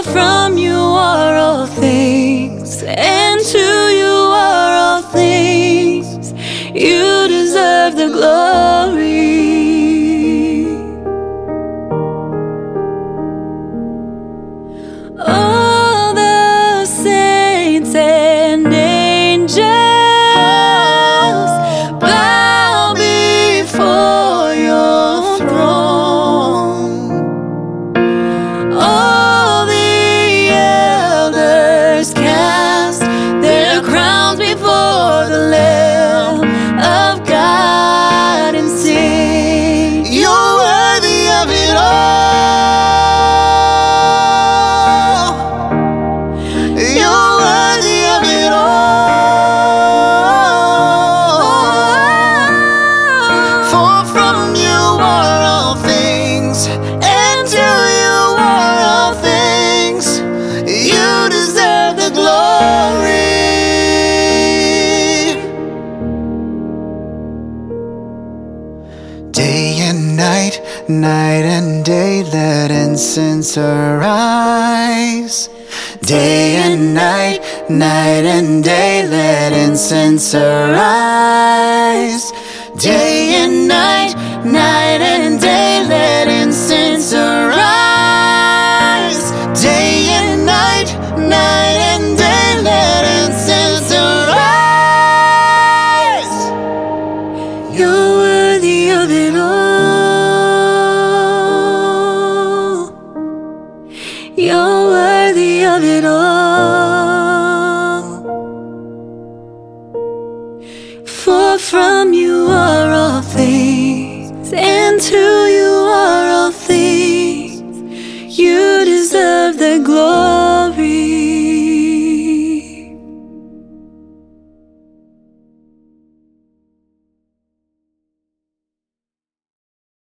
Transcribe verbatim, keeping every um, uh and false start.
from you are all things, and to you are all things. You deserve the glory. All the saints and angels bow before your throne. All the elders cast their crowns before the Lamb of God and sing, you're worthy of it all. You're worthy of it all. For from you are all things, and to you are all things. You deserve the glory. Day and night, night and day, let incense arise. Day and night, night and day, let incense arise. Day and night, night and day, let incense arise. Day and night, night and day, let incense arise. You're worthy of it all. You're worthy of it all.